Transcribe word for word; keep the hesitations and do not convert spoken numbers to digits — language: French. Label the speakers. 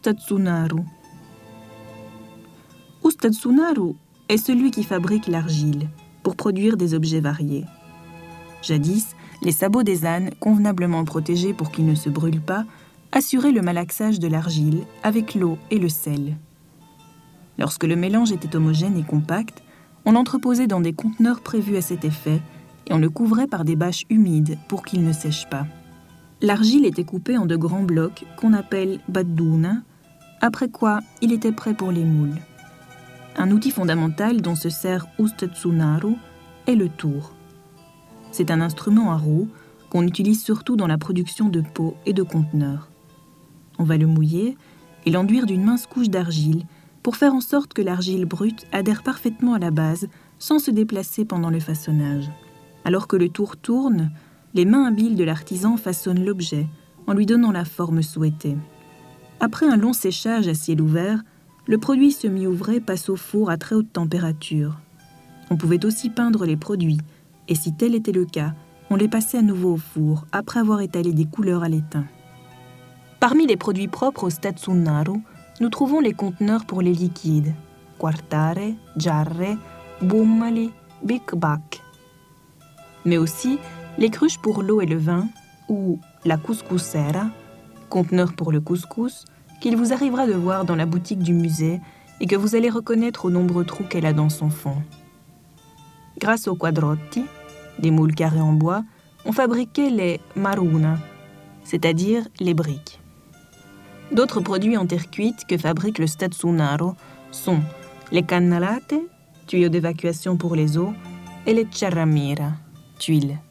Speaker 1: Ustatsunaru. Ustatsunaru est celui qui fabrique l'argile pour produire des objets variés. Jadis, les sabots des ânes, convenablement protégés pour qu'ils ne se brûlent pas, assuraient le malaxage de l'argile avec l'eau et le sel. Lorsque le mélange était homogène et compact, on l'entreposait dans des conteneurs prévus à cet effet et on le couvrait par des bâches humides pour qu'il ne sèche pas. L'argile était coupée en de grands blocs qu'on appelle badduna, après quoi il était prêt pour les moules. Un outil fondamental dont se sert Ustatsunaru est le tour. C'est un instrument à roue qu'on utilise surtout dans la production de pots et de conteneurs. On va le mouiller et l'enduire d'une mince couche d'argile pour faire en sorte que l'argile brute adhère parfaitement à la base sans se déplacer pendant le façonnage. Alors que le tour tourne, les mains habiles de l'artisan façonnent l'objet en lui donnant la forme souhaitée. Après un long séchage à ciel ouvert, le produit semi-ouvré passe au four à très haute température. On pouvait aussi peindre les produits, et si tel était le cas, on les passait à nouveau au four après avoir étalé des couleurs à l'étain. Parmi les produits propres au Ustatsunaru, nous trouvons les conteneurs pour les liquides, quartare, jarre, bummali, bicbac. Mais aussi les cruches pour l'eau et le vin, ou la couscoussera, conteneur pour le couscous, qu'il vous arrivera de voir dans la boutique du musée et que vous allez reconnaître aux nombreux trous qu'elle a dans son fond. Grâce aux quadrotti, des moules carrés en bois, on fabriquait les maruna, c'est-à-dire les briques. D'autres produits en terre cuite que fabrique le Ustatsunaru sont les cannalate, tuyaux d'évacuation pour les eaux, et les charramira, tuiles.